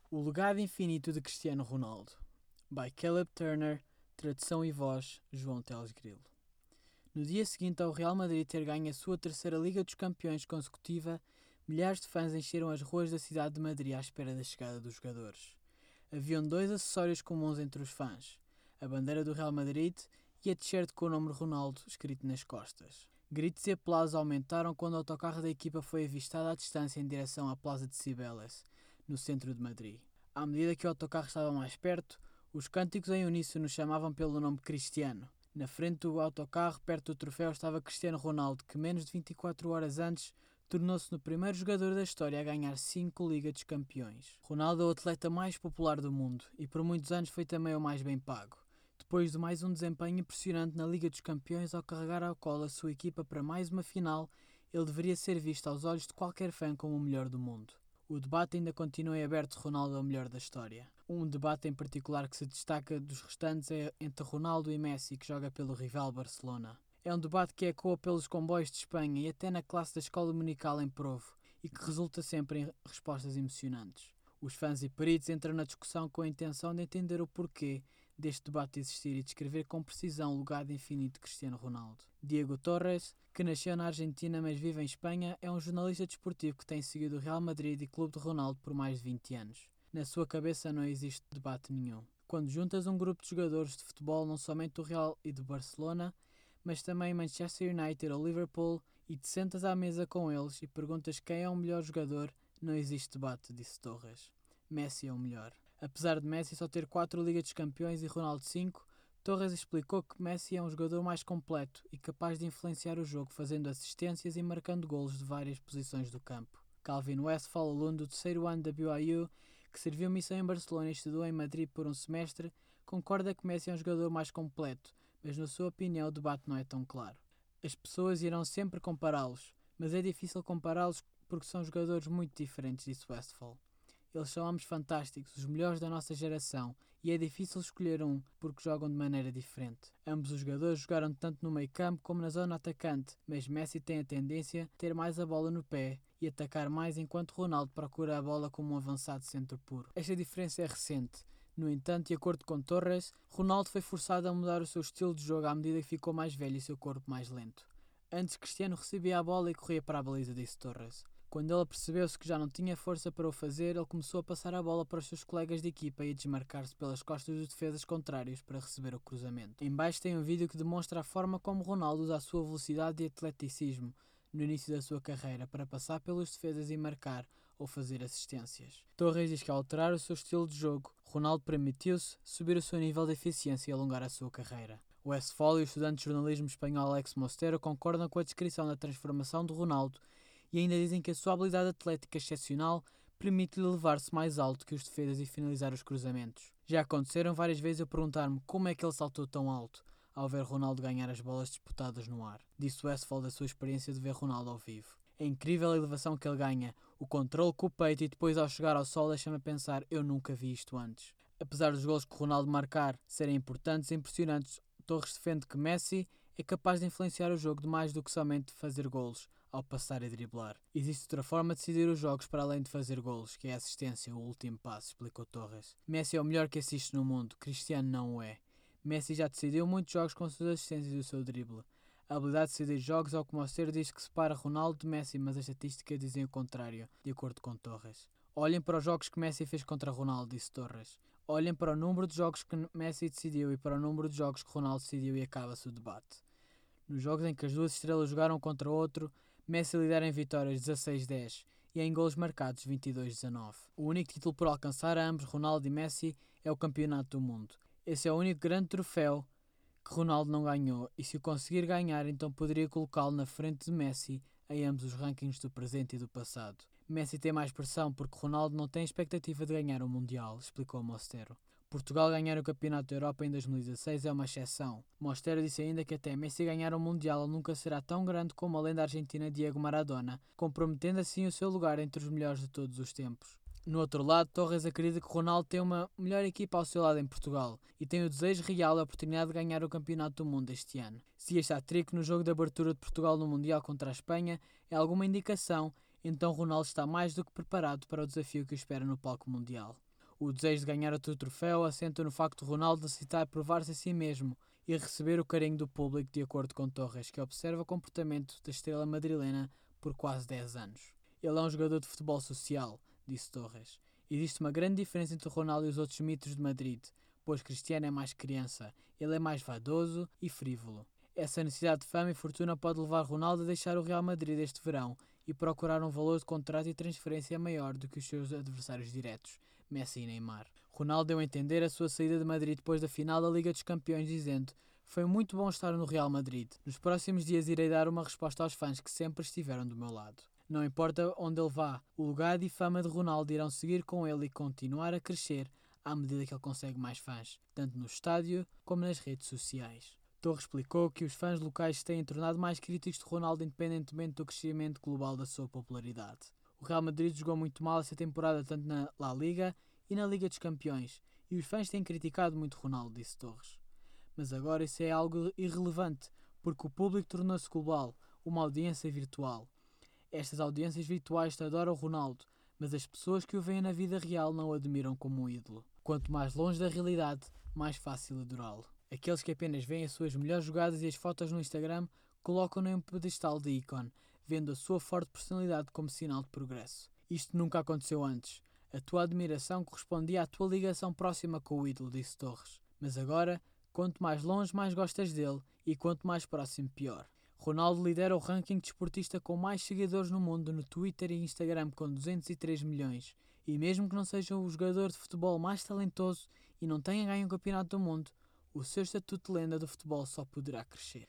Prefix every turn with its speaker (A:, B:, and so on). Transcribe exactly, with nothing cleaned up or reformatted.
A: O legado infinito de Cristiano Ronaldo, by Caleb Turner, tradução e voz, João Teles Grilo. No dia seguinte ao Real Madrid ter ganho a sua terceira Liga dos Campeões consecutiva, milhares de fãs encheram as ruas da cidade de Madrid à espera da chegada dos jogadores. Haviam dois acessórios comuns entre os fãs, a bandeira do Real Madrid e a t-shirt com o nome Ronaldo escrito nas costas. Gritos e aplausos aumentaram quando o autocarro da equipa foi avistado à distância em direção à Plaza de Cibeles, no centro de Madrid. À medida que o autocarro estava mais perto, os cânticos em uníssono chamavam pelo nome Cristiano. Na frente do autocarro, perto do troféu, estava Cristiano Ronaldo, que menos de vinte e quatro horas antes tornou-se no primeiro jogador da história a ganhar cinco Ligas dos Campeões. Ronaldo é o atleta mais popular do mundo e por muitos anos foi também o mais bem pago. Depois de mais um desempenho impressionante na Liga dos Campeões, ao carregar ao colo a sua equipa para mais uma final, ele deveria ser visto aos olhos de qualquer fã como o melhor do mundo. O debate ainda continua em aberto se Ronaldo é o melhor da história. Um debate em particular que se destaca dos restantes é entre Ronaldo e Messi, que joga pelo rival Barcelona. É um debate que ecoa pelos comboios de Espanha e até na classe da escola dominical em Provo e que resulta sempre em respostas emocionantes. Os fãs e peritos entram na discussão com a intenção de entender o porquê deste debate existir e descrever com precisão o legado infinito de Cristiano Ronaldo. Diego Torres, que nasceu na Argentina mas vive em Espanha, é um jornalista desportivo que tem seguido o Real Madrid e Clube de Ronaldo por mais de vinte anos. Na sua cabeça não existe debate nenhum. Quando juntas um grupo de jogadores de futebol não somente do Real e do Barcelona, mas também Manchester United ou Liverpool, e te sentas à mesa com eles e perguntas quem é o melhor jogador, não existe debate, disse Torres. Messi é o melhor. Apesar de Messi só ter quatro Ligas dos Campeões e Ronaldo cinco, Torres explicou que Messi é um jogador mais completo e capaz de influenciar o jogo fazendo assistências e marcando golos de várias posições do campo. Calvin Westphal, aluno do terceiro ano da B Y U, que serviu missão em Barcelona e estudou em Madrid por um semestre, concorda que Messi é um jogador mais completo, mas na sua opinião o debate não é tão claro. As pessoas irão sempre compará-los, mas é difícil compará-los porque são jogadores muito diferentes, disse Westphal. Eles são homens fantásticos, os melhores da nossa geração, e é difícil escolher um porque jogam de maneira diferente. Ambos os jogadores jogaram tanto no meio campo como na zona atacante, mas Messi tem a tendência a ter mais a bola no pé e atacar mais, enquanto Ronaldo procura a bola como um avançado centro puro. Esta diferença é recente. No entanto, de acordo com Torres, Ronaldo foi forçado a mudar o seu estilo de jogo à medida que ficou mais velho e seu corpo mais lento. Antes, Cristiano recebia a bola e corria para a baliza, disse Torres. Quando ele percebeu-se que já não tinha força para o fazer, ele começou a passar a bola para os seus colegas de equipa e a desmarcar-se pelas costas dos defesas contrários para receber o cruzamento. Em baixo tem um vídeo que demonstra a forma como Ronaldo usa a sua velocidade e atleticismo no início da sua carreira para passar pelos defesas e marcar ou fazer assistências. Torres diz que ao alterar o seu estilo de jogo, Ronaldo permitiu-se subir o seu nível de eficiência e alongar a sua carreira. O Westphal e o estudante de jornalismo espanhol Alex Mostero concordam com a descrição da transformação de Ronaldo e ainda dizem que a sua habilidade atlética excepcional permite-lhe levar-se mais alto que os defesas e finalizar os cruzamentos. Já aconteceram várias vezes eu perguntar-me como é que ele saltou tão alto ao ver Ronaldo ganhar as bolas disputadas no ar. Disse Westphal da sua experiência de ver Ronaldo ao vivo. É incrível a elevação que ele ganha, o controle com o peito e depois ao chegar ao sol deixa-me pensar, eu nunca vi isto antes. Apesar dos golos que Ronaldo marcar serem importantes e impressionantes, Torres defende que Messi é capaz de influenciar o jogo de mais do que somente fazer golos ao passar e driblar. Existe outra forma de decidir os jogos para além de fazer golos, que é a assistência, o último passo, explicou Torres. Messi é o melhor que assiste no mundo, Cristiano não o é. Messi já decidiu muitos jogos com suas assistências e o seu drible. A habilidade de decidir jogos, ao como ser, diz que separa Ronaldo de Messi, mas as estatísticas dizem o contrário, de acordo com Torres. Olhem para os jogos que Messi fez contra Ronaldo, disse Torres. Olhem para o número de jogos que Messi decidiu e para o número de jogos que Ronaldo decidiu e acaba-se o debate. Nos jogos em que as duas estrelas jogaram contra o outro, Messi lidera em vitórias dezasseis a dez e em golos marcados vinte e dois a dezanove. O único título por alcançar a ambos, Ronaldo e Messi, é o Campeonato do Mundo. Esse é o único grande troféu que Ronaldo não ganhou e se o conseguir ganhar, então poderia colocá-lo na frente de Messi em ambos os rankings do presente e do passado. Messi tem mais pressão porque Ronaldo não tem expectativa de ganhar o Mundial, explicou Mostero. Portugal ganhar o Campeonato da Europa em dois mil e dezasseis é uma exceção. Mostero disse ainda que até Messi ganhar o Mundial ele nunca será tão grande como a lenda argentina Diego Maradona, comprometendo assim o seu lugar entre os melhores de todos os tempos. No outro lado, Torres acredita que Ronaldo tem uma melhor equipa ao seu lado em Portugal e tem o desejo real e a oportunidade de ganhar o Campeonato do Mundo este ano. Se este hat-trick no jogo de abertura de Portugal no Mundial contra a Espanha é alguma indicação, então Ronaldo está mais do que preparado para o desafio que o espera no palco mundial. O desejo de ganhar outro troféu assenta no facto de Ronaldo necessitar provar-se a si mesmo e receber o carinho do público, de acordo com Torres, que observa o comportamento da estrela madrilena por quase dez anos. Ele é um jogador de futebol social, disse Torres. Existe uma grande diferença entre Ronaldo e os outros mitos de Madrid, pois Cristiano é mais criança, ele é mais vaidoso e frívolo. Essa necessidade de fama e fortuna pode levar Ronaldo a deixar o Real Madrid este verão e procurar um valor de contrato e transferência maior do que os seus adversários diretos, Messi e Neymar. Ronaldo deu a entender a sua saída de Madrid depois da final da Liga dos Campeões, dizendo: "Foi muito bom estar no Real Madrid. Nos próximos dias irei dar uma resposta aos fãs que sempre estiveram do meu lado." Não importa onde ele vá, o legado e fama de Ronaldo irão seguir com ele e continuar a crescer à medida que ele consegue mais fãs, tanto no estádio como nas redes sociais. Torres explicou que os fãs locais se têm tornado mais críticos de Ronaldo independentemente do crescimento global da sua popularidade. O Real Madrid jogou muito mal esta temporada tanto na La Liga e na Liga dos Campeões, e os fãs têm criticado muito Ronaldo, disse Torres. Mas agora isso é algo irrelevante, porque o público tornou-se global, uma audiência virtual. Estas audiências virtuais adoram Ronaldo, mas as pessoas que o veem na vida real não o admiram como um ídolo. Quanto mais longe da realidade, mais fácil adorá-lo. Aqueles que apenas veem as suas melhores jogadas e as fotos no Instagram colocam-no em um pedestal de ícone, vendo a sua forte personalidade como sinal de progresso. Isto nunca aconteceu antes. A tua admiração correspondia à tua ligação próxima com o ídolo, disse Torres. Mas agora, quanto mais longe, mais gostas dele, e quanto mais próximo, pior. Ronaldo lidera o ranking desportista com mais seguidores no mundo no Twitter e Instagram, com duzentos e três milhões. E mesmo que não seja o jogador de futebol mais talentoso e não tenha ganho o campeonato do mundo, o seu estatuto de lenda do futebol só poderá crescer.